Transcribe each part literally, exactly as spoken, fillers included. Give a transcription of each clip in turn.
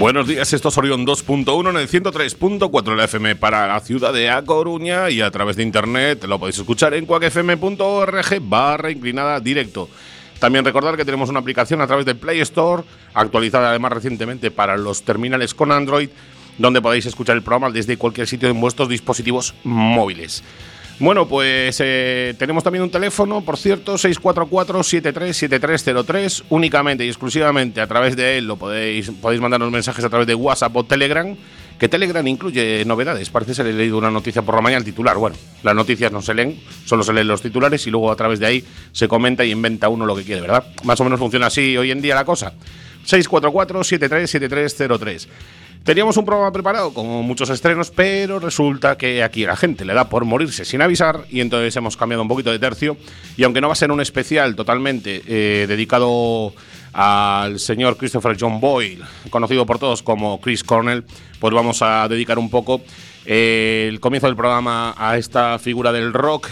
Buenos días, esto es Orión dos punto uno en el ciento tres punto cuatro de la F M para la ciudad de A Coruña y a través de internet lo podéis escuchar en cuac f m punto org barra inclinada directo. También recordar que tenemos una aplicación a través del Play Store, actualizada además recientemente para los terminales con Android, donde podéis escuchar el programa desde cualquier sitio en vuestros dispositivos móviles. Bueno, pues eh, tenemos también un teléfono, por cierto, seis cuatro cuatro, siete tres siete tres cero tres, únicamente y exclusivamente a través de él lo podéis, podéis mandarnos mensajes a través de WhatsApp o Telegram, que Telegram incluye novedades. Parece ser, he leído una noticia por la mañana, el titular. Bueno, las noticias no se leen, solo se leen los titulares y luego a través de ahí se comenta y inventa uno lo que quiere, ¿verdad? Más o menos funciona así hoy en día la cosa. seis cuatro cuatro, siete tres siete tres cero tres. Teníamos un programa preparado con muchos estrenos, pero resulta que aquí a la gente le da por morirse sin avisar y entonces hemos cambiado un poquito de tercio. Y aunque no va a ser un especial totalmente eh, dedicado al señor Christopher John Boyle, conocido por todos como Chris Cornell, pues vamos a dedicar un poco eh, el comienzo del programa a esta figura del rock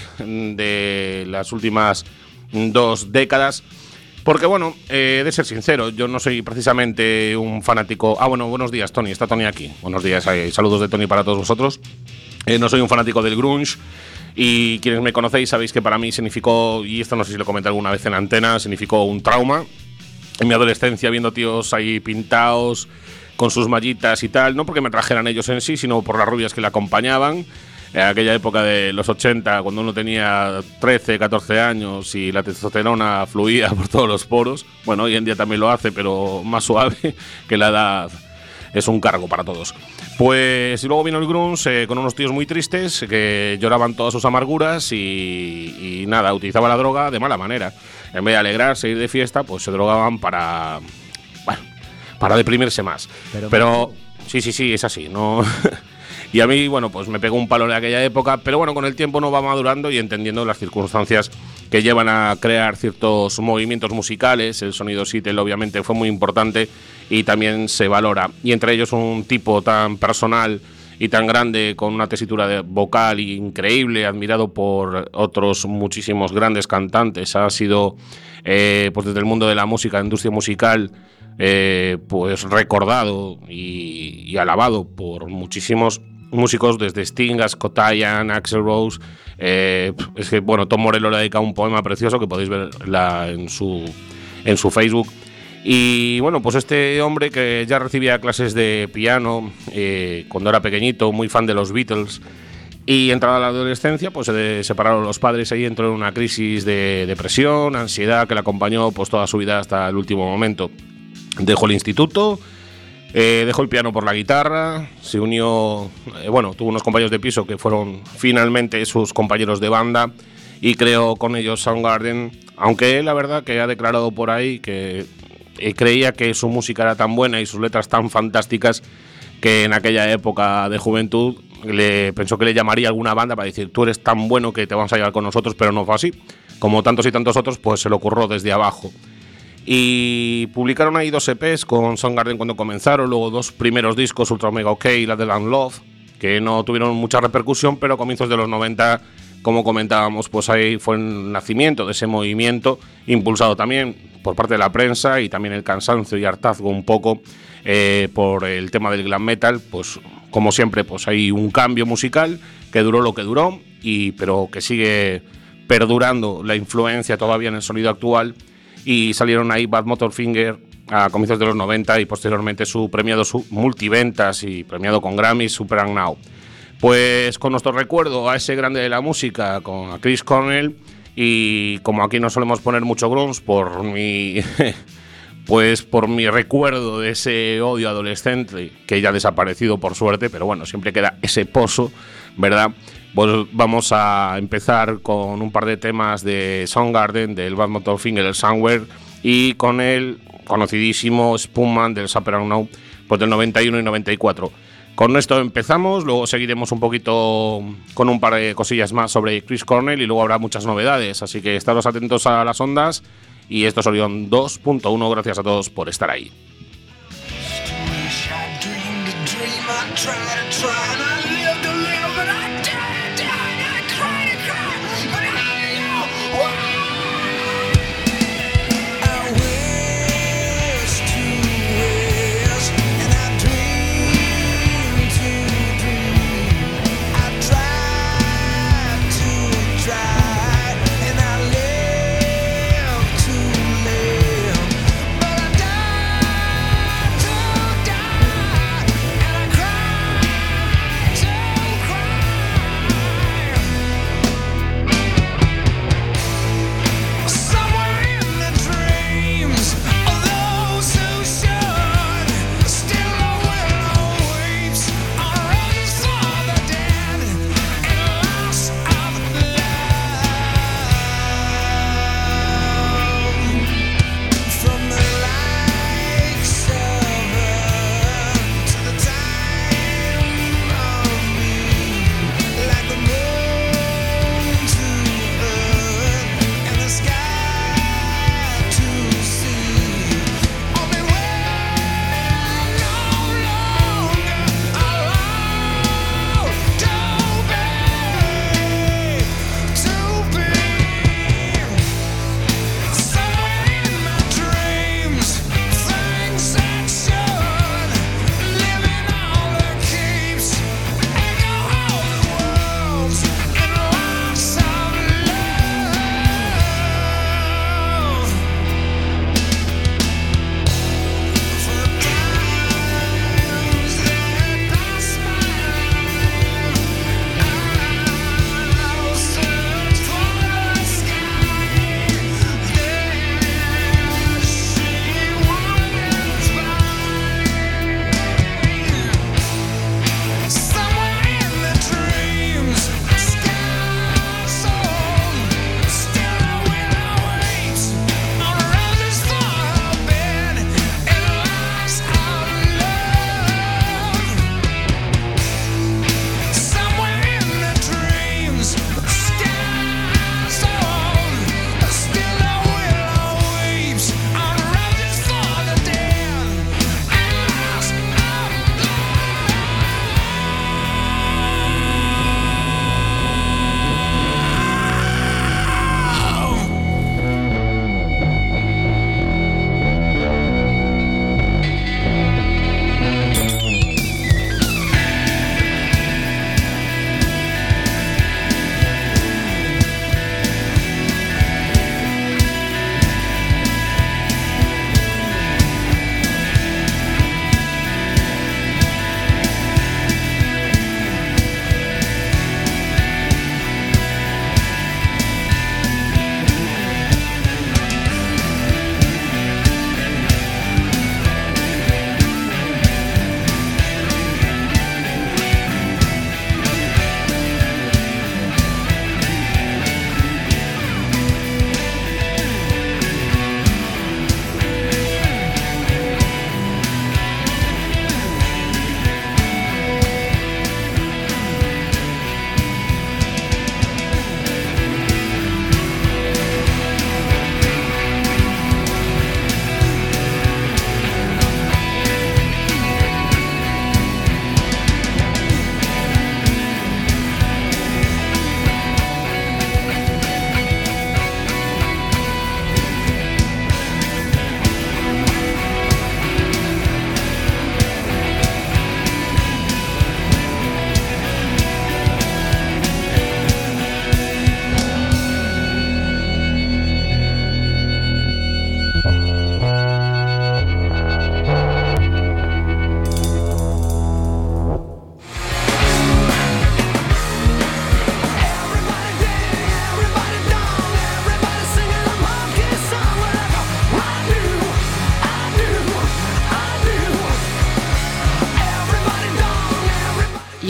de las últimas dos décadas. Porque, bueno, eh, he de ser sincero, yo no soy precisamente un fanático... Ah, bueno, buenos días, Tony, está Tony aquí. Buenos días, eh, saludos de Tony para todos vosotros. Eh, no soy un fanático del grunge y quienes me conocéis sabéis que para mí significó, y esto no sé si lo comenté alguna vez en antena, significó un trauma. En mi adolescencia viendo tíos ahí pintados, con sus mallitas y tal, no porque me trajeran ellos en sí, sino por las rubias que le acompañaban. En aquella época de los ochenta, cuando uno tenía trece, catorce años y la testosterona fluía por todos los poros. Bueno, hoy en día también lo hace, pero más suave, que la edad es un cargo para todos. Pues y luego vino el grunge eh, con unos tíos muy tristes que lloraban todas sus amarguras y, y nada, utilizaban la droga de mala manera. En vez de alegrarse, ir de fiesta, pues se drogaban para, bueno, para deprimirse más. Pero, pero sí, sí, sí, es así, no... Y a mí, bueno, pues me pegó un palo de aquella época, pero bueno, con el tiempo uno va madurando y entendiendo las circunstancias que llevan a crear ciertos movimientos musicales. El sonido Seattle obviamente fue muy importante y también se valora. Y entre ellos un tipo tan personal y tan grande, con una tesitura de vocal increíble, admirado por otros muchísimos grandes cantantes. Ha sido, eh, pues desde el mundo de la música, industria musical, eh, pues recordado y, y alabado por muchísimos músicos, desde Sting, Scott Ian, Axl Rose. Eh, es que, bueno, Tom Morello le ha dedicado un poema precioso que podéis ver la, en, su, en su Facebook. Y bueno, pues este hombre que ya recibía clases de piano eh, cuando era pequeñito, muy fan de los Beatles, y entrada a la adolescencia, pues se separaron los padres, ahí entró en una crisis de depresión, ansiedad que le acompañó pues toda su vida hasta el último momento. Dejó el instituto, eh, dejó el piano por la guitarra, se unió, eh, bueno, tuvo unos compañeros de piso que fueron finalmente sus compañeros de banda y creó con ellos Soundgarden, aunque él, la verdad, que ha declarado por ahí que eh, creía que su música era tan buena y sus letras tan fantásticas que en aquella época de juventud le pensó que le llamaría a alguna banda para decir: tú eres tan bueno que te vamos a llevar con nosotros, pero no fue así. Como tantos y tantos otros, pues se lo ocurrió desde abajo. Y publicaron ahí dos E Pes con Soundgarden cuando comenzaron, luego dos primeros discos, Ultra Mega OK y La de Land Love, que no tuvieron mucha repercusión, pero a comienzos de los noventa, como comentábamos, pues ahí fue el nacimiento de ese movimiento, impulsado también por parte de la prensa y también el cansancio y hartazgo un poco eh, por el tema del glam metal. Pues como siempre, pues hay un cambio musical que duró lo que duró, y pero que sigue perdurando la influencia todavía en el sonido actual. Y salieron ahí Badmotorfinger a comienzos de los noventa y posteriormente su premiado su multiventas y premiado con Grammy, Super and Now. Pues con nuestro recuerdo a ese grande de la música, con a Chris Cornell, y como aquí no solemos poner mucho grunge por mi pues por mi recuerdo de ese odio adolescente que ya ha desaparecido por suerte, pero bueno, siempre queda ese pozo, ¿verdad? Pues vamos a empezar con un par de temas de Soundgarden, del Badmotorfinger, el Somewhere, y con el conocidísimo Spoonman del Super and Now, pues del noventa y uno y noventa y cuatro. Con esto empezamos, luego seguiremos un poquito con un par de cosillas más sobre Chris Cornell y luego habrá muchas novedades, así que estaros atentos a las ondas, y esto es Orión dos punto uno, gracias a todos por estar ahí. I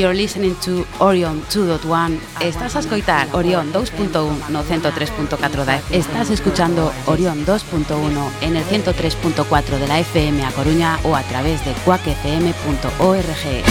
You're listening to Orion dos punto uno. Estás a escoitar Orion dos punto uno no ciento tres punto cuatro da. Estás escuchando Orion dos punto uno en el ciento tres punto cuatro de la F M a Coruña o a través de cuac f m punto org.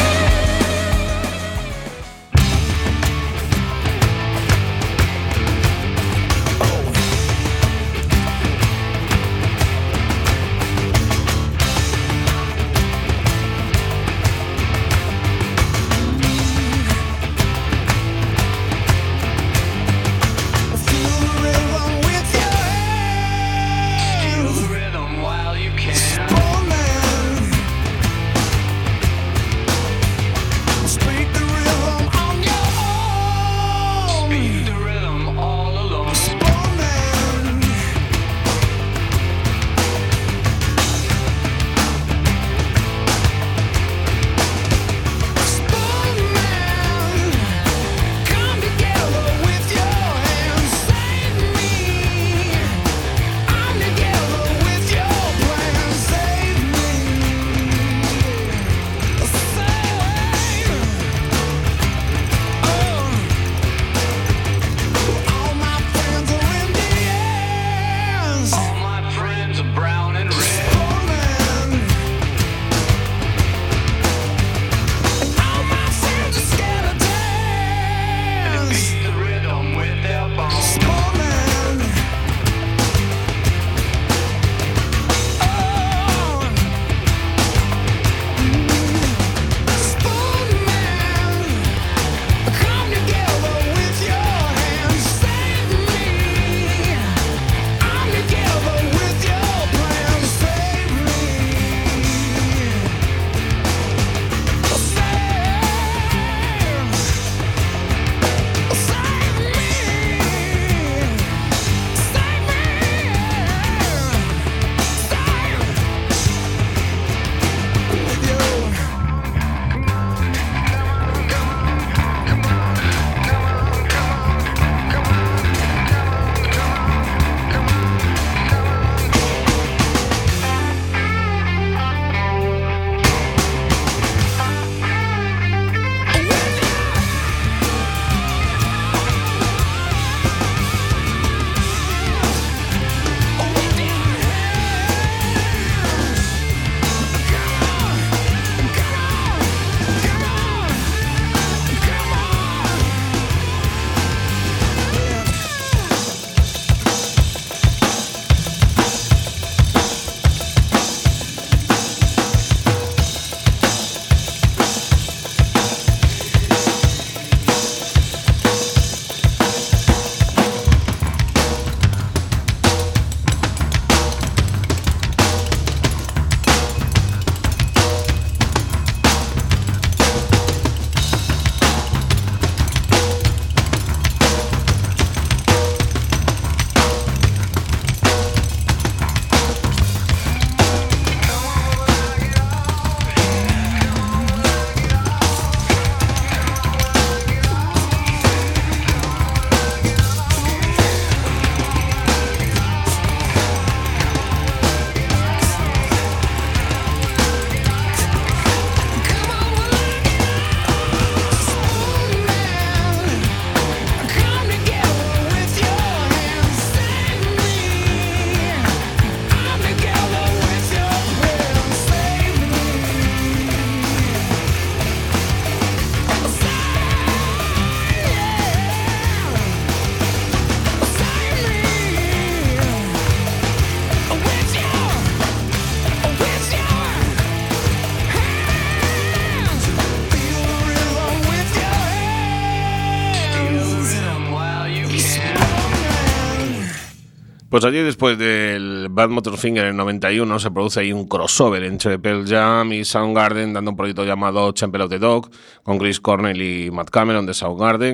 Pues allí, después del Bad Motorfinger en noventa y uno, se produce ahí un crossover entre Pearl Jam y Soundgarden, dando un proyecto llamado Temple of the Dog, con Chris Cornell y Matt Cameron de Soundgarden,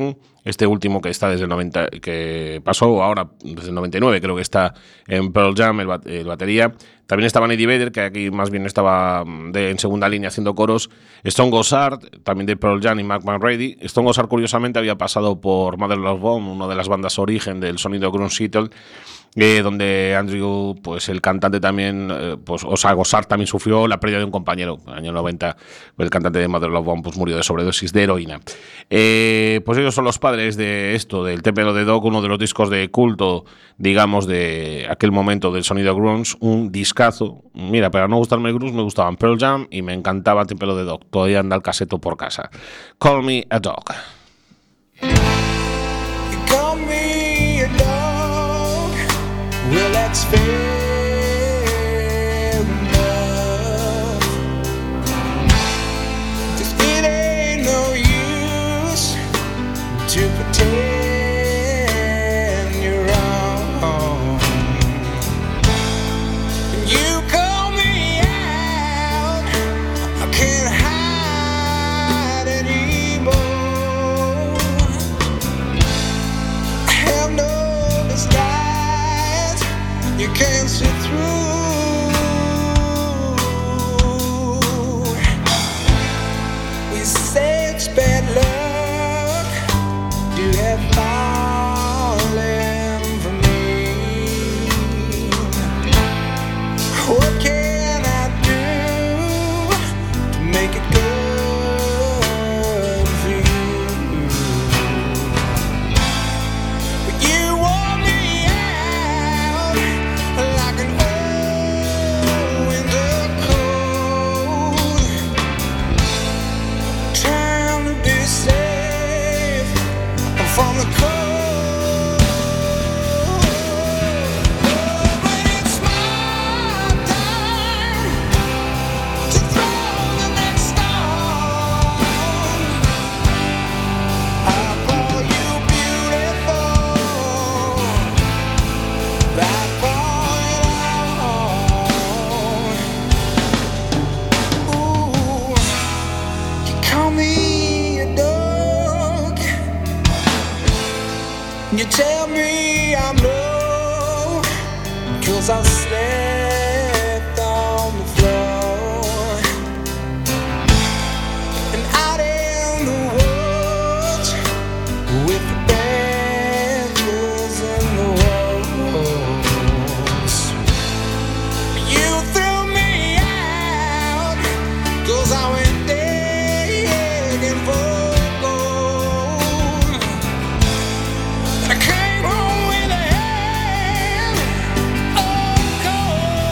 este último que está desde el noventa, que pasó ahora desde el noventa y nueve, creo que está en Pearl Jam, el, bat, el batería. También estaba Eddie Vedder, que aquí más bien estaba de, en segunda línea haciendo coros. Stone Gossard, también de Pearl Jam, y Mark McReady. Stone Gossard, curiosamente, había pasado por Mother Love Bone, una de las bandas origen del sonido grunge Seattle, eh, donde Andrew, pues el cantante también, eh, pues, o sea, Gossard también sufrió la pérdida de un compañero. En el año noventa, el cantante de Mother Love Bone pues, murió de sobredosis de heroína. Eh, pues ellos son los padres de esto, del Temple of the Dog, uno de los discos de culto, digamos, de aquel momento del sonido grunge, un discazo. Mira, para no gustarme el grunge, me gustaban Pearl Jam y me encantaba Temple of the Dog. Todavía anda el caseto por casa. Call Me a Dog. Call me a dog. Well, that's fair enough. 'Cause it ain't no use to pretend you're wrong. You call me out, I can't hide anymore. I have no disguise, you can't see through. We say it's bad luck to have fallen for me. What can I do to make it good for you? But you want me out like an old winter cold, trying to be safe from the cold. But it's my time to throw the next stone. I call you beautiful, that point on. Ooh, you call me a dog, you tell me I'm low, 'cause I slept on the floor. And out in the woods with the badgers and the wolves, you threw me out 'cause I went digging for gold. I came home with a hand of cold.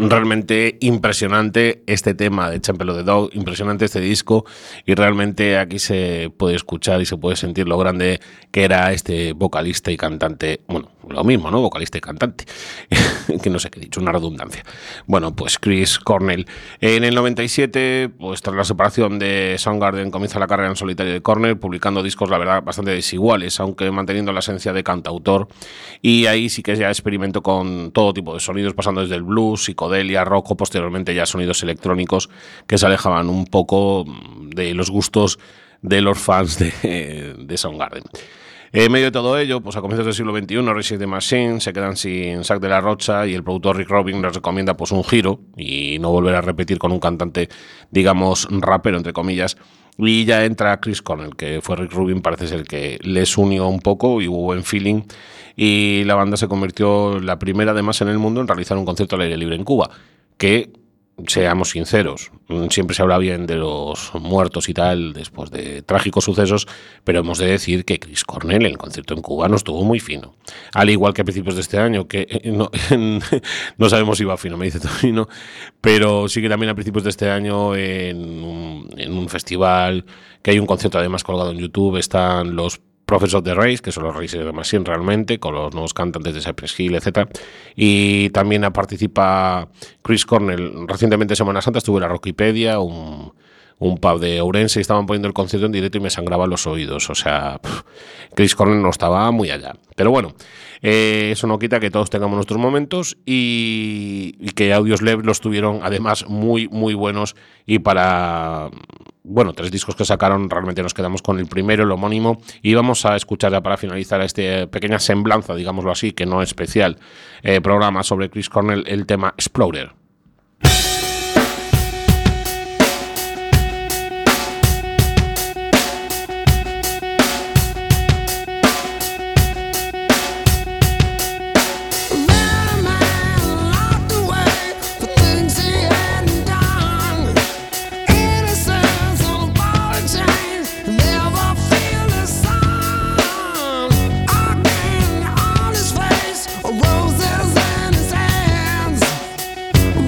realmente impresionante este tema de Temple of the Dog, impresionante este disco, y realmente aquí se puede escuchar y se puede sentir lo grande que era este vocalista y cantante, bueno, lo mismo, ¿no? Vocalista y cantante, que no sé qué he dicho, una redundancia. Bueno, pues Chris Cornell. En el noventa y siete, pues tras la separación de Soundgarden, comienza la carrera en solitario de Cornell, publicando discos, la verdad, bastante desiguales, aunque manteniendo la esencia de cantautor, y ahí sí que ya experimentó con todo tipo de sonidos, pasando desde el blues, psicodelia, rock, o posteriormente ya sonidos electrónicos que se alejaban un poco de los gustos de los fans de, de Soundgarden. En medio de todo ello, pues a comienzos del siglo veintiuno, Rage Against the Machine se quedan sin Zack de la Rocha y el productor Rick Rubin les recomienda pues un giro y no volver a repetir con un cantante, digamos, rapero, entre comillas. Y ya entra Chris Cornell, que fue Rick Rubin, parece ser que les unió un poco y hubo buen feeling. Y la banda se convirtió la primera, además, en el mundo en realizar un concierto al aire libre en Cuba, que, seamos sinceros, siempre se habla bien de los muertos y tal después de trágicos sucesos, pero hemos de decir que Chris Cornell en el concierto en Cuba no estuvo muy fino. Al igual que a principios de este año, que no, no sabemos si iba fino, me dice Tobino, pero sí que también a principios de este año en un, en un festival, que hay un concierto además colgado en YouTube, están los Prophets of the Race, que son los Rage Against the Machine realmente, con los nuevos cantantes de Cypress Hill, etcétera. Y también participa Chris Cornell. Recientemente en Semana Santa estuve en la Rockipedia, un, un pub de Ourense, y estaban poniendo el concierto en directo y me sangraban los oídos. O sea, pff, Chris Cornell no estaba muy allá. Pero bueno, eh, eso no quita que todos tengamos nuestros momentos y, y que Audioslave los tuvieron además muy, muy buenos. Y para... Bueno, tres discos que sacaron, realmente nos quedamos con el primero, el homónimo, y vamos a escuchar ya para finalizar esta pequeña semblanza, digámoslo así, que no es especial, eh, programa sobre Chris Cornell, el tema Explorer. Roses in his hands.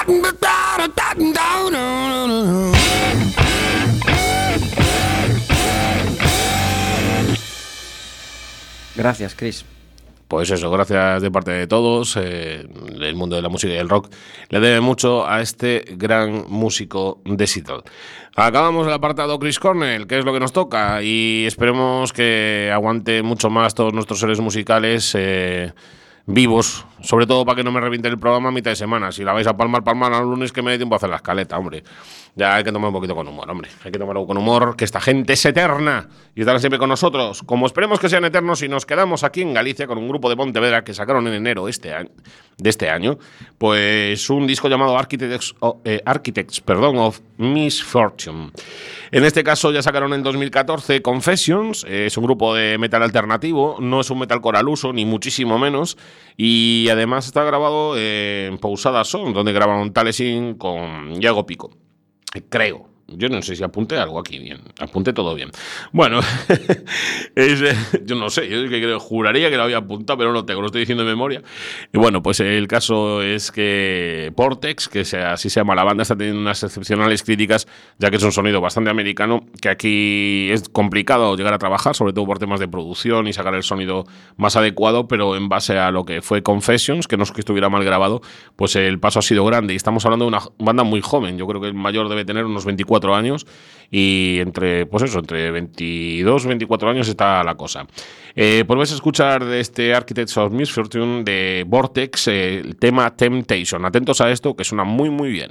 Gracias, Chris. Pues eso, gracias de parte de todos. Eh, el mundo de la música y el rock le debe mucho a este gran músico de Seattle. Acabamos el apartado Chris Cornell, que es lo que nos toca, y esperemos que aguante mucho más todos nuestros seres musicales eh, vivos, sobre todo para que no me reviente el programa a mitad de semana. Si la vais a palmar, palmar al lunes, que me dé tiempo a hacer la escaleta, hombre. Ya hay que tomar un poquito con humor, hombre. Hay que tomarlo con humor, que esta gente es eterna y estará siempre con nosotros. Como esperemos que sean eternos, y nos quedamos aquí en Galicia con un grupo de Pontevedra que sacaron en enero este año, de este año, pues un disco llamado Architects, oh, eh, Architects perdón, of Misfortune. En este caso ya sacaron en dos mil catorce Confessions. Eh, es un grupo de metal alternativo, no es un metalcore al uso, ni muchísimo menos, y además está grabado en Pousada Sound, donde grabaron Taliesin con Iago Pico. Creo. Yo no sé si apunté algo aquí bien. Apunté todo bien. Bueno, es, eh, yo no sé. Yo es que creo, juraría que lo había apuntado, pero no lo tengo. Lo estoy diciendo de memoria. Y bueno, pues el caso es que Vortex, que sea, así se llama la banda, está teniendo unas excepcionales críticas, ya que es un sonido bastante americano, que aquí es complicado llegar a trabajar, sobre todo por temas de producción y sacar el sonido más adecuado, pero en base a lo que fue Confessions, que no es que estuviera mal grabado, pues el paso ha sido grande. Y estamos hablando de una banda muy joven. Yo creo que el mayor debe tener unos veinticuatro años, y entre, pues eso, entre veintidós y veinticuatro años está la cosa. Eh, pues vais a escuchar de este Architects of Misfortune de Vortex eh, el tema Temptation. Atentos a esto, que suena muy muy bien.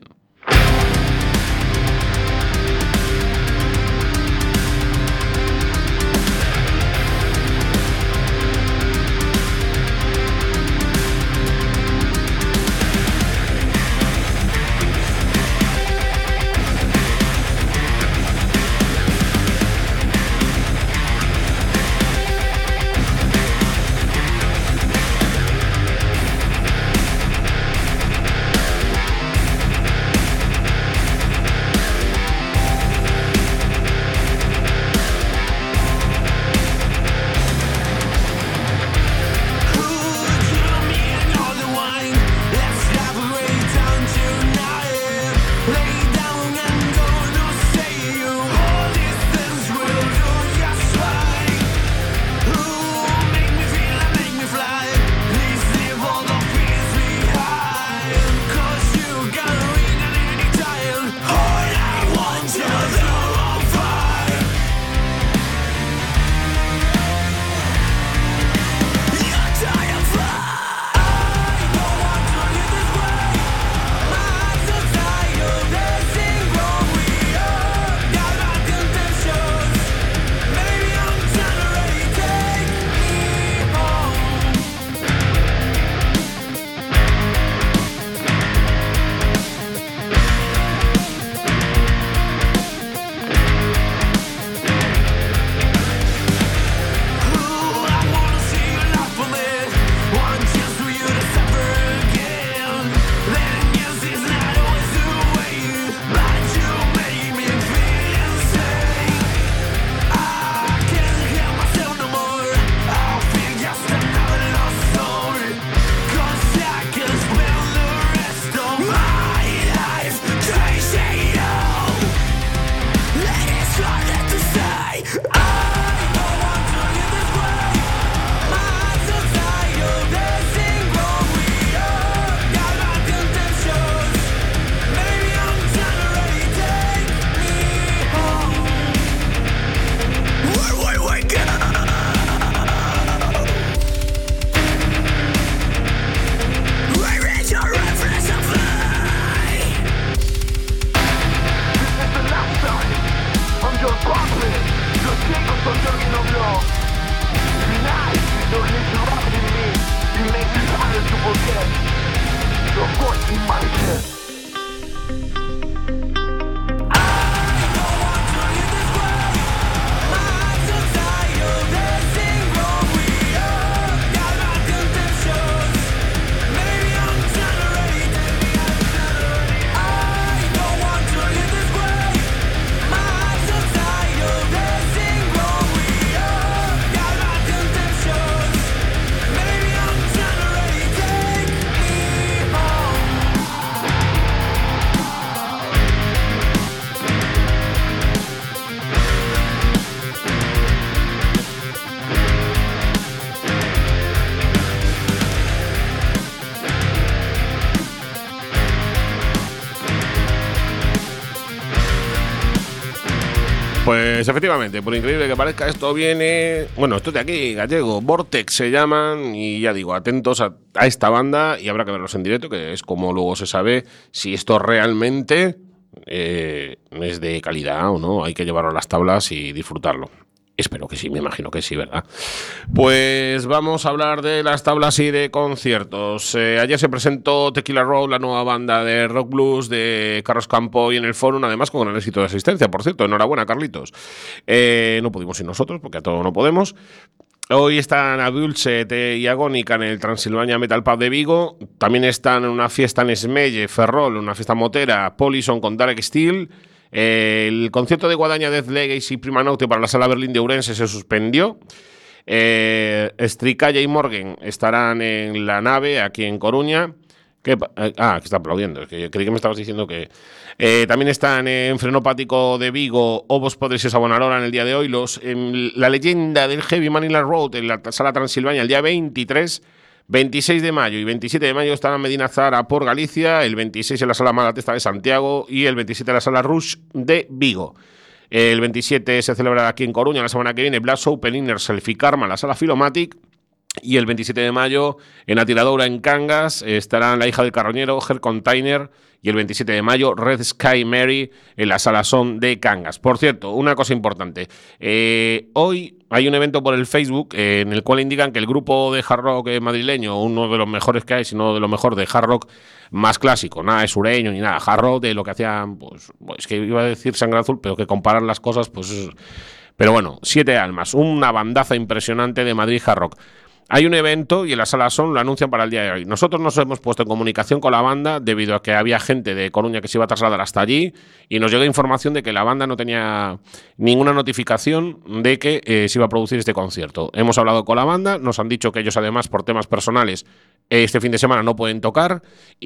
Pues efectivamente, por increíble que parezca, esto viene... Bueno, esto de aquí, gallego, Vortex se llaman, y ya digo, atentos a, a esta banda, y habrá que verlos en directo, que es como luego se sabe si esto realmente eh, es de calidad o no. Hay que llevarlo a las tablas y disfrutarlo. Espero que sí, me imagino que sí, ¿verdad? Pues vamos a hablar de las tablas y de conciertos. Eh, ayer se presentó Tequila Road, la nueva banda de rock blues de Carlos Campoy en el Fórum, además con gran éxito de asistencia, por cierto. Enhorabuena, Carlitos. Eh, no pudimos ir nosotros, porque a todo no podemos. Hoy están Abulset y Agónica en el Transilvania Metal Pub de Vigo. También están en una fiesta en Esmelle, Ferrol, una fiesta motera, Polison con Dark Steel. El concierto de Guadaña, Death Legacy y Prima Notte para la Sala Berlín de Ourense se suspendió. Eh, Stricalla y Morgan estarán en la nave aquí en Coruña. ¿Qué? Ah, que está aplaudiendo. Es que creí que me estabas diciendo que... Eh, también están en Frenopático de Vigo, Obos Podres y Sabonarora en el día de hoy. Los, en la leyenda del Heavy Manila Road en la Sala Transilvania el día veintitrés, veintiséis de mayo y veintisiete de mayo estarán en Medina Zara por Galicia, el veintiséis en la Sala Malatesta de Santiago y el veintisiete en la Sala Rush de Vigo. El veintisiete se celebra aquí en Coruña la semana que viene Blast Open Inner Self y Karma en la Sala Filomatic. Y el veintisiete de mayo en Atiradoura en Cangas estarán La Hija del Carroñero, Her Container, y el veintisiete de mayo Red Sky Mary en la Sala Son de Cangas. Por cierto, una cosa importante, eh, hoy hay un evento por el Facebook eh, en el cual indican que el grupo de hard rock eh, madrileño, uno de los mejores que hay, sino de lo mejor de hard rock más clásico, nada de sureño ni nada, hard rock de lo que hacían, pues, es que iba a decir Sangre Azul, pero que comparar las cosas, pues... Pero bueno, Siete Almas, una bandaza impresionante de Madrid hard rock. Hay un evento y en la Sala Son lo anuncian para el día de hoy. Nosotros nos hemos puesto en comunicación con la banda debido a que había gente de Coruña que se iba a trasladar hasta allí y nos llegó información de que la banda no tenía ninguna notificación de que eh, se iba a producir este concierto. Hemos hablado con la banda, nos han dicho que ellos además por temas personales este fin de semana no pueden tocar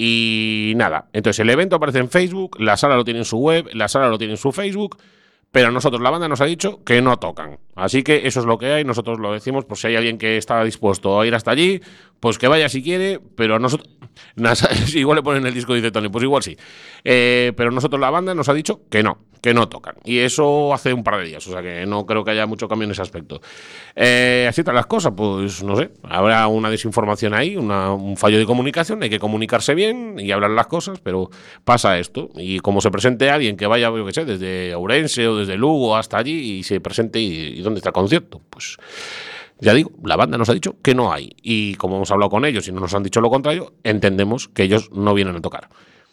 y nada. Entonces el evento aparece en Facebook, la sala lo tiene en su web, la sala lo tiene en su Facebook. Pero nosotros, la banda nos ha dicho que no tocan. Así que eso es lo que hay, nosotros lo decimos, por si hay alguien que está dispuesto a ir hasta allí, pues que vaya si quiere, pero nosotros... Igual le ponen el disco, dice Tony, pues igual sí. Eh, pero nosotros, la banda, nos ha dicho que no, que no tocan. Y eso hace un par de días, o sea que no creo que haya mucho cambio en ese aspecto. Eh, así están las cosas, pues no sé, habrá una desinformación ahí, una, un fallo de comunicación, hay que comunicarse bien y hablar las cosas, pero pasa esto. Y como se presente alguien que vaya, yo qué sé, desde Ourense o desde Lugo hasta allí y se presente y, y ¿dónde está el concierto? Pues... Ya digo, la banda nos ha dicho que no hay. Y como hemos hablado con ellos y no nos han dicho lo contrario, entendemos que ellos no vienen a tocar.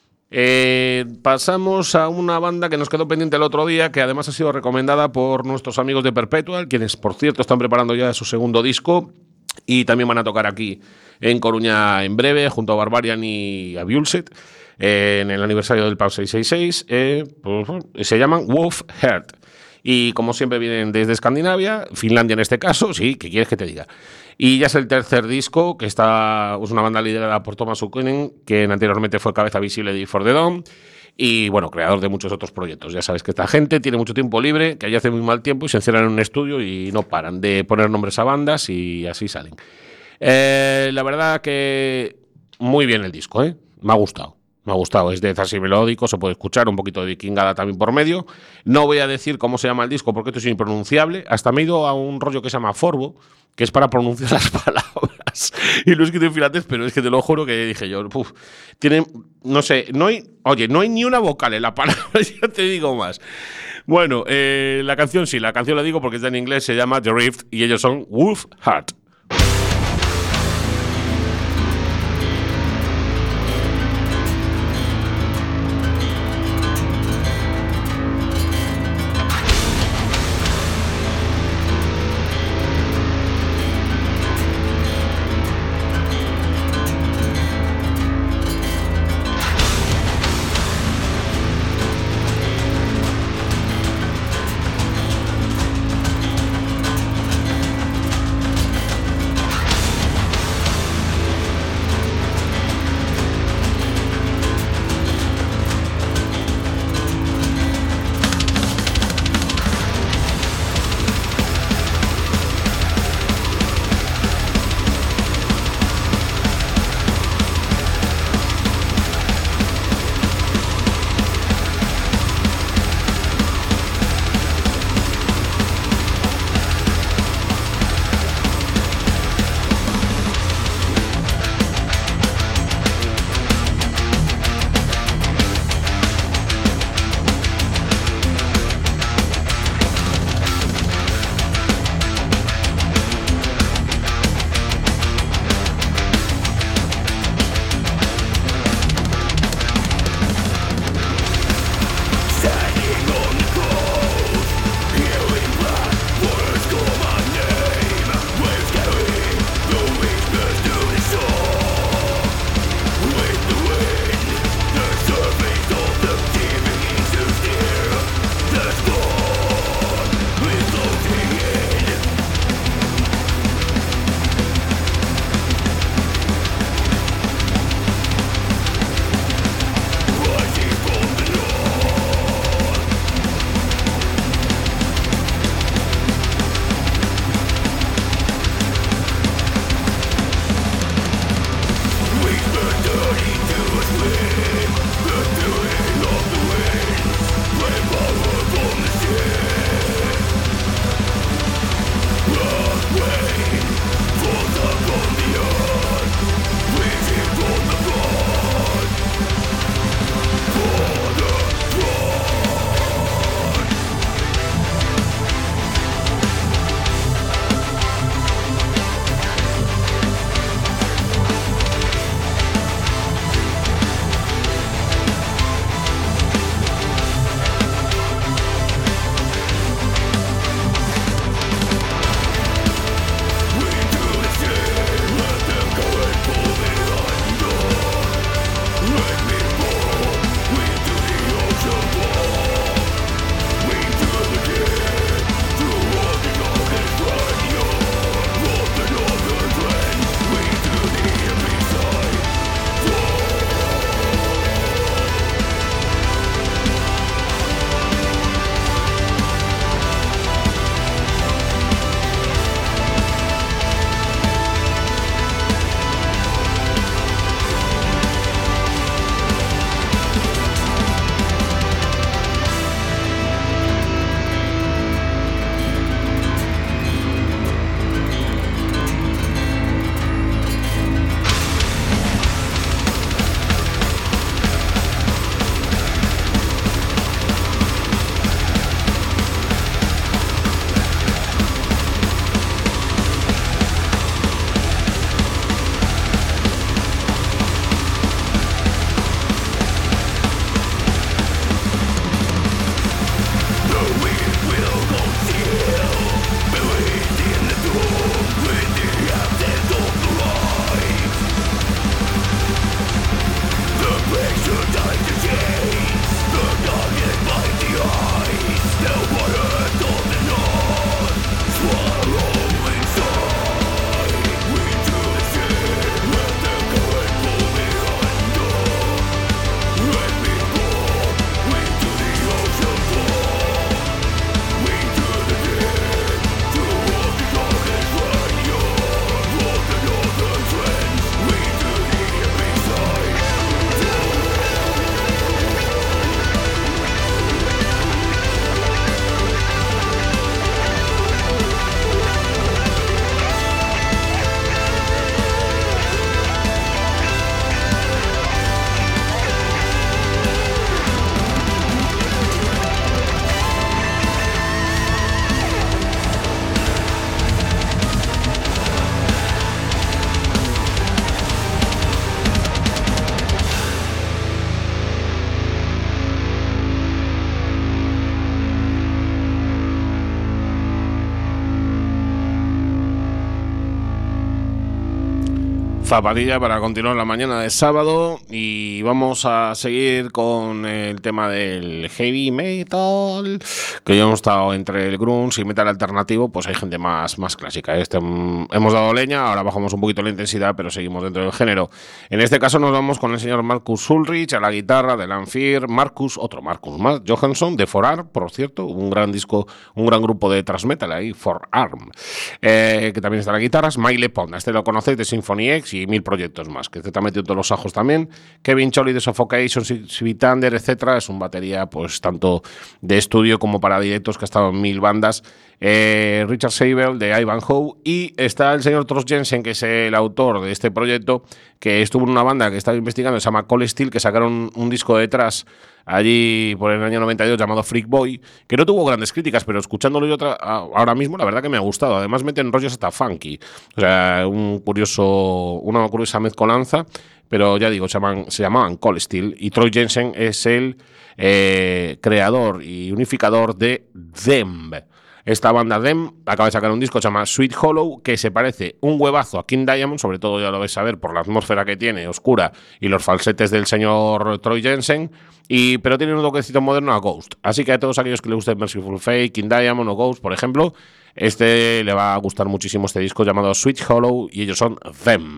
Eh, pasamos a una banda que nos quedó pendiente el otro día, que además ha sido recomendada por nuestros amigos de Perpetual, quienes, por cierto, están preparando ya su segundo disco y también van a tocar aquí en Coruña en breve, junto a Barbarian y a Bulset, eh, en el aniversario del Pub seiscientos sesenta y seis. Eh, pues, se llaman Wolf Heart. Y como siempre vienen desde Escandinavia, Finlandia en este caso, sí, ¿qué quieres que te diga? Y ya es el tercer disco, que está, es una banda liderada por Thomas Ukkonen, que anteriormente fue cabeza visible de For the Dawn, y bueno, creador de muchos otros proyectos. Ya sabes que esta gente tiene mucho tiempo libre, que allí hace muy mal tiempo y se encierran en un estudio y no paran de poner nombres a bandas y así salen. Eh, la verdad que muy bien el disco, ¿eh? Me ha gustado. Me ha gustado, es de así melódico, se puede escuchar un poquito de vikingada también por medio. No voy a decir cómo se llama el disco porque esto es impronunciable. Hasta me he ido a un rollo que se llama Forbo, que es para pronunciar las palabras. Y lo he escrito en finlandés, pero es que te lo juro que dije yo, puf, tienen, no sé, no hay, oye, no hay ni una vocal en la palabra, ya te digo más. Bueno, eh, la canción sí, la canción la digo porque está en inglés, se llama The Rift y ellos son Wolf Heart. Zapadilla para continuar la mañana de sábado y vamos a seguir con el tema del heavy metal, que ya hemos estado entre el grunge y metal alternativo, pues hay gente más, más clásica. Este, hemos dado leña, ahora bajamos un poquito la intensidad, pero seguimos dentro del género. En este caso nos vamos con el señor Marcus Ulrich a la guitarra de Lanfear, Marcus, otro Marcus, Mark Johansson de Forearm, por cierto, un gran disco, un gran grupo de thrash metal ahí, Forearm, eh, que también está la guitarra, Smiley Pond, este lo conocéis de Symphony X y mil proyectos más, que te está metiendo todos los ajos también. Kevin Cholly de Suffocation, Sweet Thunder, etcétera. Es un batería, pues, tanto de estudio como para directos, que ha estado en mil bandas. Eh, Richard Sable de Ivanhoe. Y está el señor Troy Jensen, que es el autor de este proyecto, que estuvo en una banda que estaba investigando, se llama Cold Steel, que sacaron un disco detrás allí por el año noventa y dos llamado Freak Boy, que no tuvo grandes críticas, pero escuchándolo yo otra, ahora mismo la verdad que me ha gustado. Además meten rollos hasta funky, o sea, un curioso, una curiosa mezcolanza, pero ya digo, se, llaman, se llamaban Cold Steel, y Troy Jensen es el eh, creador y unificador de Them. Esta banda Them acaba de sacar un disco que se llama Sweet Hollow, que se parece un huevazo a King Diamond, sobre todo ya lo vais a ver por la atmósfera que tiene, oscura, y los falsetes del señor Troy Jensen, y, pero tiene un toquecito moderno a Ghost. Así que a todos aquellos que les guste Merciful Fate, King Diamond o Ghost, por ejemplo, este le va a gustar muchísimo este disco llamado Sweet Hollow, y ellos son Them.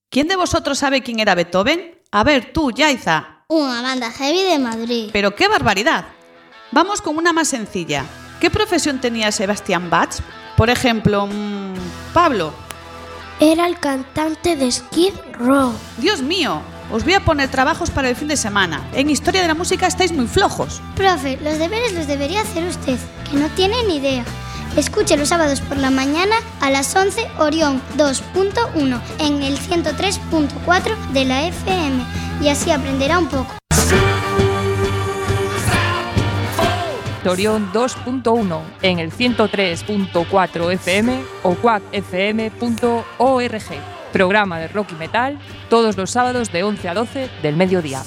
¿Quién de vosotros sabe quién era Beethoven? A ver, tú, Yaiza. Una banda heavy de Madrid. ¡Pero qué barbaridad! Vamos con una más sencilla. ¿Qué profesión tenía Sebastian Bach? Por ejemplo, mmm, Pablo. Era el cantante de Skid Row. ¡Dios mío! Os voy a poner trabajos para el fin de semana. En Historia de la Música estáis muy flojos. Profe, los deberes los debería hacer usted, que no tiene ni idea. Escuche los sábados por la mañana a las once Orión dos punto uno en el ciento tres punto cuatro de la F M y así aprenderá un poco. Orión dos punto uno en el ciento tres punto cuatro F M o cuac f m punto org. Programa de rock y metal todos los sábados de once a doce del mediodía.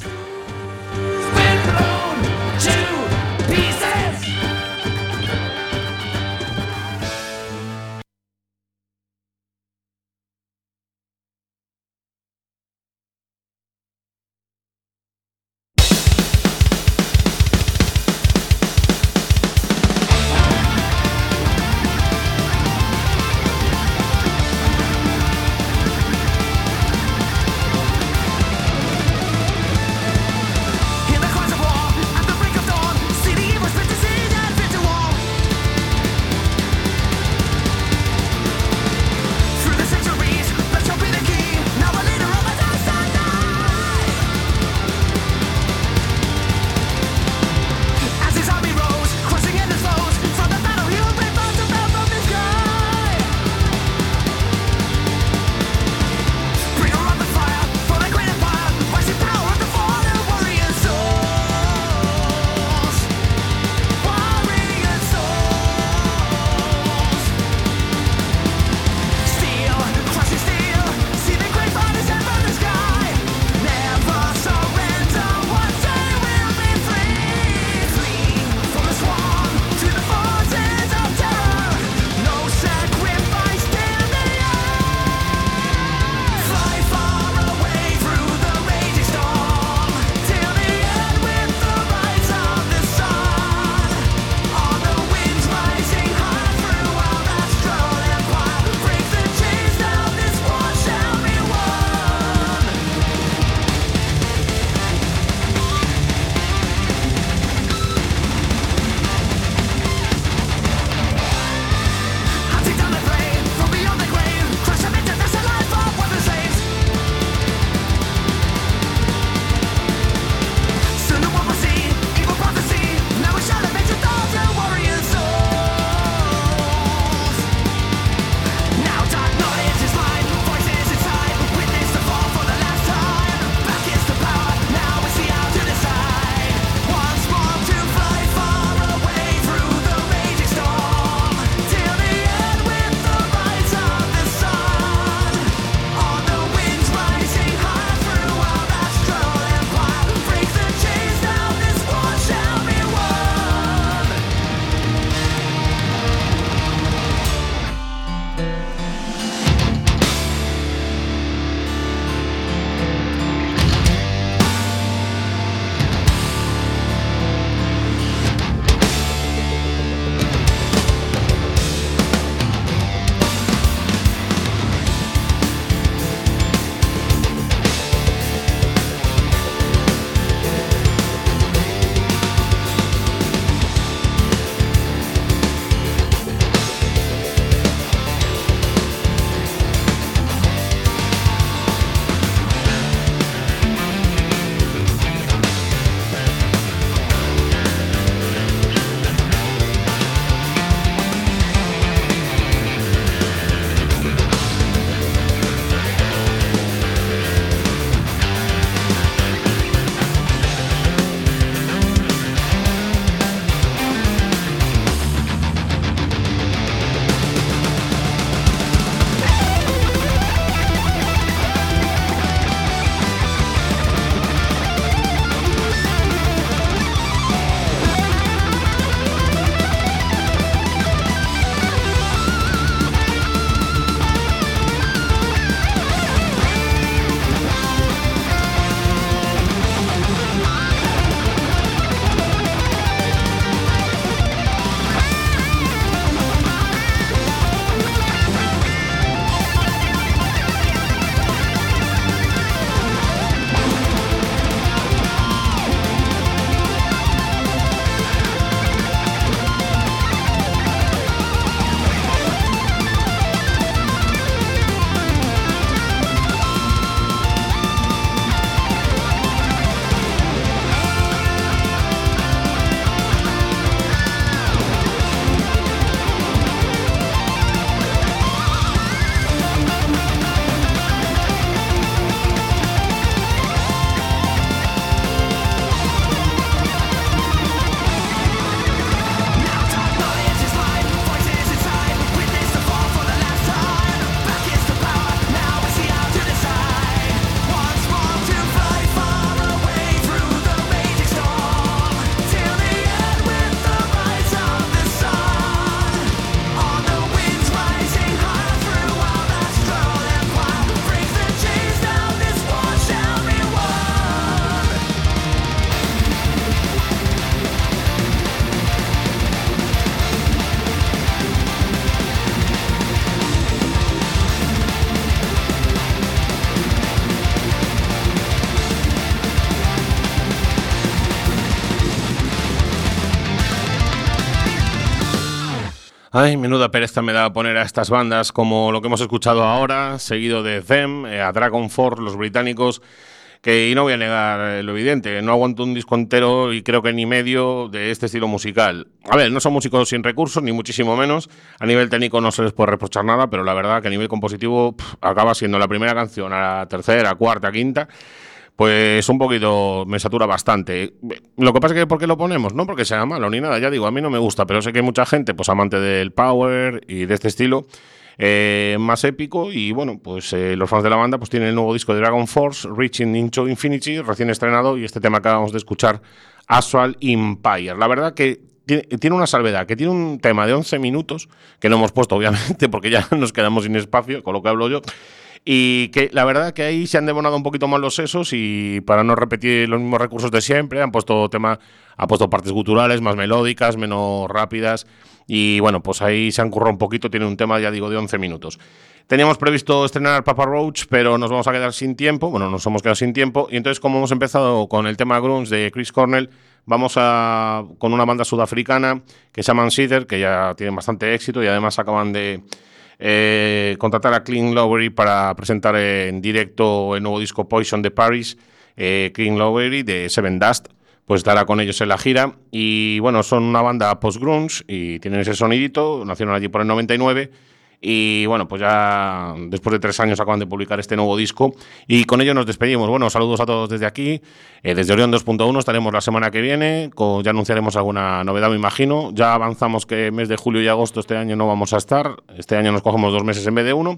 Ay, menuda pereza me da poner a estas bandas como lo que hemos escuchado ahora, seguido de Them, eh, a Dragon Force, los británicos, que, y no voy a negar eh, lo evidente, no aguanto un disco entero y creo que ni medio de este estilo musical. A ver, no son músicos sin recursos, ni muchísimo menos, a nivel técnico no se les puede reprochar nada, pero la verdad que a nivel compositivo pff, acaba siendo la primera canción, a la tercera, cuarta, quinta, pues un poquito me satura bastante. Lo que pasa es que ¿por qué lo ponemos? No porque sea malo ni nada, ya digo, a mí no me gusta, pero sé que hay mucha gente pues amante del power y de este estilo eh, más épico, y bueno, pues eh, los fans de la banda pues tienen el nuevo disco de Dragon Force, Reaching into Infinity, recién estrenado, y este tema que acabamos de escuchar, Asphalt Empire. La verdad que tiene, tiene una salvedad, que tiene un tema de once minutos, que no hemos puesto obviamente porque ya nos quedamos sin espacio, con lo que hablo yo. Y que la verdad que ahí se han devorado un poquito más los sesos, y para no repetir los mismos recursos de siempre han puesto tema, han puesto partes guturales más melódicas, menos rápidas, y bueno, pues ahí se han currado un poquito. Tiene un tema, ya digo, de once minutos. Teníamos previsto estrenar Papa Roach, pero nos vamos a quedar sin tiempo, bueno, nos hemos quedado sin tiempo, y entonces como hemos empezado con el tema grunge de Chris Cornell, vamos a con una banda sudafricana que se llama Cedar, que ya tienen bastante éxito y además acaban de Eh, contratar a Clean Lowery para presentar en directo el nuevo disco Poison de Paris. eh, Clean Lowery de Seven Dust pues estará con ellos en la gira, y bueno, son una banda post-grunge y tienen ese sonidito, nacieron allí por el noventa y nueve, y bueno, pues ya después de tres años acaban de publicar este nuevo disco, y con ello nos despedimos. Bueno, saludos a todos desde aquí, eh, desde Orión dos punto uno estaremos la semana que viene, con, ya anunciaremos alguna novedad, me imagino. Ya avanzamos que mes de julio y agosto este año no vamos a estar, este año nos cogemos dos meses en vez de uno,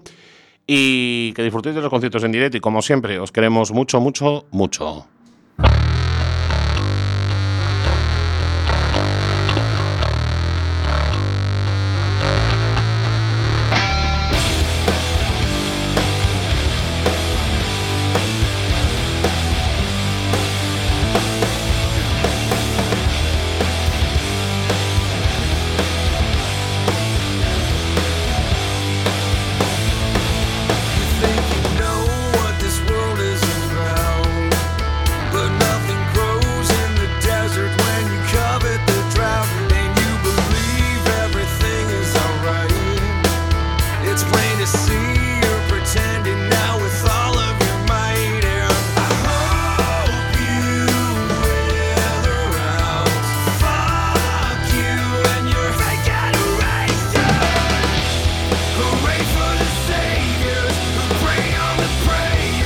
y que disfrutéis de los conciertos en directo, y como siempre, os queremos mucho, mucho, mucho.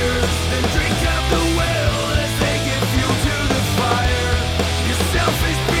Selfish